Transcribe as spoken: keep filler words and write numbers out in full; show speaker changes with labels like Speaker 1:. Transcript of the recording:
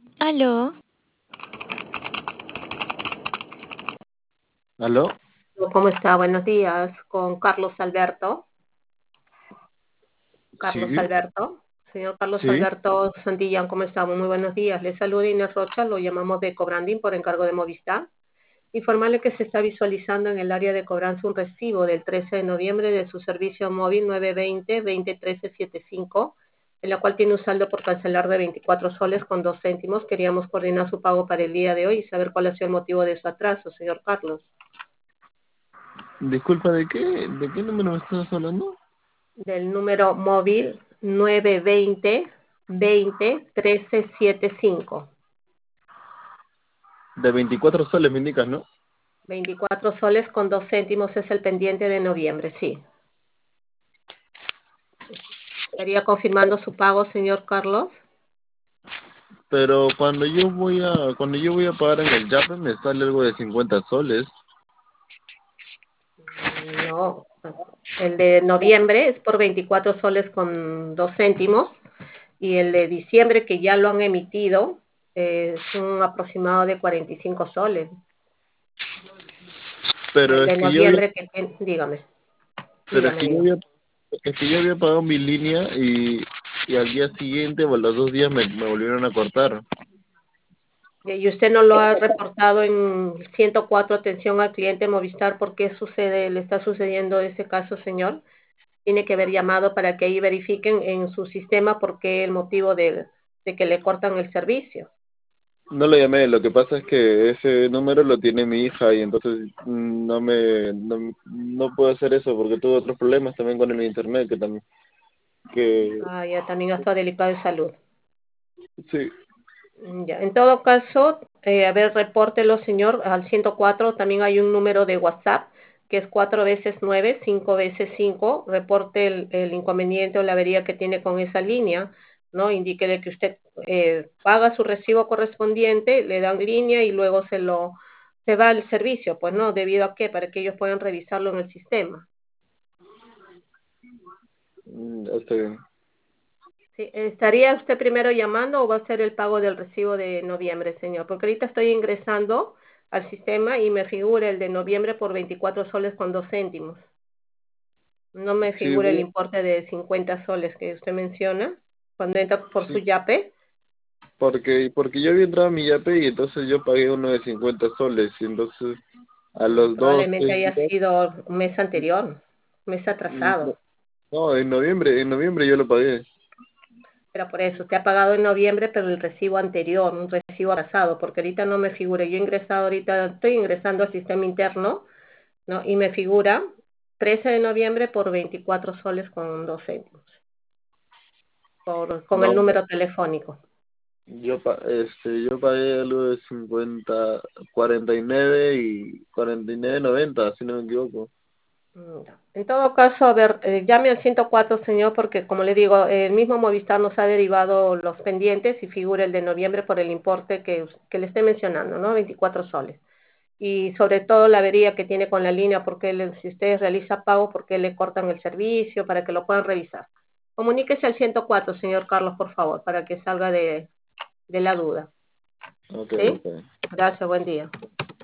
Speaker 1: Aló,
Speaker 2: ¿Aló?
Speaker 3: ¿Cómo está? Buenos días, con Carlos Alberto. Carlos
Speaker 2: Sí,
Speaker 3: Alberto. Señor Carlos
Speaker 2: sí.
Speaker 3: Alberto Santillán, ¿cómo estamos? Muy buenos días. Le saluda Inés Rocha, lo llamamos de Cobranding por encargo de Movistar. Informarle que se está visualizando en el área de cobranza un recibo del trece de noviembre de su servicio móvil nueve veinte, veinte trece setenta y cinco, en la cual tiene un saldo por cancelar de veinticuatro soles con dos céntimos. Queríamos coordinar su pago para el día de hoy y saber cuál ha sido el motivo de su atraso, señor Carlos.
Speaker 2: Disculpa, ¿de qué, de qué número me estás hablando?
Speaker 3: Del número móvil nueve veinte, veinte trece setenta y cinco.
Speaker 2: De veinticuatro soles me indicas, ¿no?
Speaker 3: veinticuatro soles con dos céntimos es el pendiente de noviembre, sí. ¿Estaría confirmando su pago, señor Carlos?
Speaker 2: Pero cuando yo voy a, cuando yo voy a pagar en el Yape me sale algo de cincuenta soles.
Speaker 3: No, el de noviembre es por veinticuatro soles con dos céntimos y el de diciembre, que ya lo han emitido, eh, es un aproximado de cuarenta y cinco soles. Y
Speaker 2: Pero
Speaker 3: el
Speaker 2: es
Speaker 3: de
Speaker 2: que yo había,
Speaker 3: noviembre, que tiene- dígame,
Speaker 2: pero es
Speaker 3: dígame,
Speaker 2: que yo
Speaker 3: dígame.
Speaker 2: había, es que yo había pagado mi línea y, y al día siguiente o a los dos días me, me volvieron a cortar.
Speaker 3: Y usted no lo ha reportado en ciento cuatro atención al cliente Movistar. ¿Por qué sucede, le está sucediendo ese caso, señor? Tiene que haber llamado para que ahí verifiquen en su sistema por qué el motivo de, de que le cortan el servicio.
Speaker 2: No lo llamé, lo que pasa es que ese número lo tiene mi hija y entonces mm, no me, no, no puedo hacer eso porque tuve otros problemas también con el internet que también, que
Speaker 3: Ah, ya también está delicado de salud.
Speaker 2: sí.
Speaker 3: Mm, Ya. En todo caso, eh, a ver, repórtelo, señor, al ciento cuatro. También hay un número de WhatsApp que es cuatro veces nueve, cinco veces cinco. Reporte el, el inconveniente o la avería que tiene con esa línea, ¿no? Indíquele que usted eh, paga su recibo correspondiente, le dan línea y luego se lo se va al servicio, pues no, debido a qué, para que ellos puedan revisarlo en el sistema.
Speaker 2: Mm, está bien.
Speaker 3: Sí, ¿estaría usted primero llamando o va a hacer el pago del recibo de noviembre, señor? Porque ahorita estoy ingresando al sistema y me figura el de noviembre por veinticuatro soles con dos céntimos. No me
Speaker 2: Sí,
Speaker 3: figura el
Speaker 2: voy
Speaker 3: importe de cincuenta soles que usted menciona cuando entra por su
Speaker 2: sí,
Speaker 3: yape.
Speaker 2: porque, porque yo había entrado a mi Yape y entonces yo pagué uno de cincuenta soles y entonces a
Speaker 3: Mm,
Speaker 2: los dos,
Speaker 3: Probablemente
Speaker 2: tres
Speaker 3: haya
Speaker 2: días,
Speaker 3: sido un mes anterior, un mes
Speaker 2: mm,
Speaker 3: atrasado.
Speaker 2: no, no, en noviembre, en noviembre yo lo pagué.
Speaker 3: Pero por eso, usted ha pagado en noviembre, pero el recibo anterior, un recibo atrasado, porque ahorita no me figura. Yo he ingresado ahorita, estoy ingresando al sistema interno, ¿no? Y me figura trece de noviembre por veinticuatro soles con dos céntimos, por, con el
Speaker 2: No,
Speaker 3: número telefónico.
Speaker 2: yo, pa- este, yo pagué algo de cincuenta, cuarenta y nueve y cuarenta y nueve noventa, si no me equivoco.
Speaker 3: Mm, ya. En todo caso, a ver, eh, llame al ciento cuatro, señor, porque como le digo, el mismo Movistar nos ha derivado los pendientes y figura el de noviembre por el importe que, que le esté mencionando, ¿no? veinticuatro soles. Y sobre todo la avería que tiene con la línea, porque le- si usted realiza pago, porque le cortan el servicio, para que lo puedan revisar. Comuníquese al ciento cuatro, señor Carlos, por favor, para que salga de, de la duda.
Speaker 2: Ok,
Speaker 3: ¿Sí?
Speaker 2: ok.
Speaker 3: Gracias, buen día.